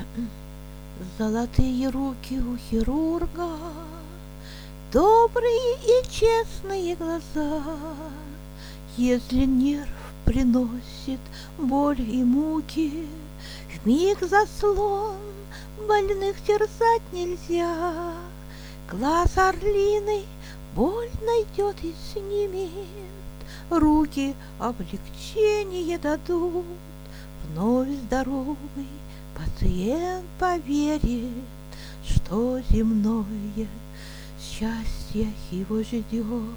Золотые руки у хирурга, добрые и честные глаза. Если нерв приносит боль и муки, вмиг заслон больных терзать нельзя. Глаз орлиный боль найдет и снимет, руки облегчение дадут. Вновь здоровый пациент поверит, что земное счастье его ждет.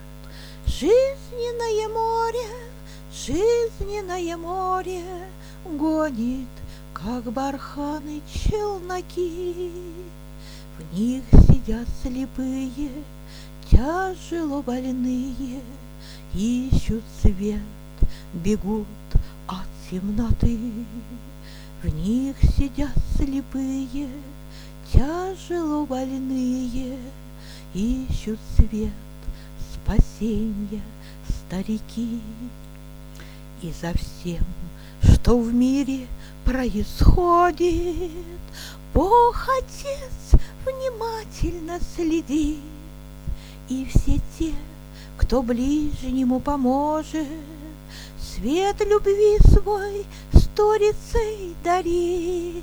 Жизненное море гонит, как барханы челноки. В них сидят слепые, тяжело больные, ищут свет, бегут от темноты. В них сидят слепые, тяжело больные, ищут свет, спасенья старики. И за всем, что в мире происходит, Бог Отец внимательно следит. И все те, кто ближнему поможет, свет любви свой сторицей дарит.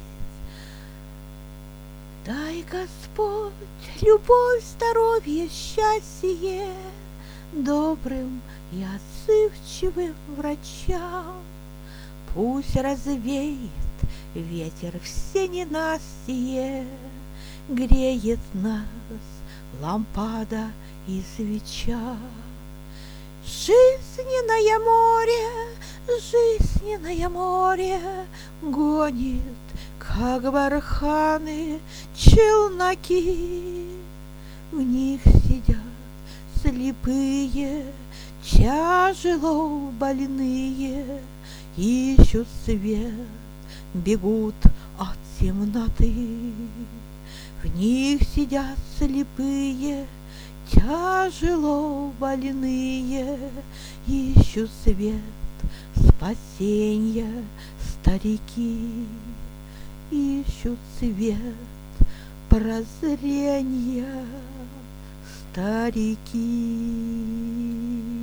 Дай, Господь, любовь, здоровье, счастье добрым и отзывчивым врачам. Пусть развеет ветер все ненастье, греет нас лампада и свеча. Жизненное море гонит, как барханы челноки. В них сидят слепые, тяжело больные, ищут свет, бегут от темноты. В них сидят слепые, тяжело больные, ищут свет, спасенья старики. Ищут свет, прозрения старики.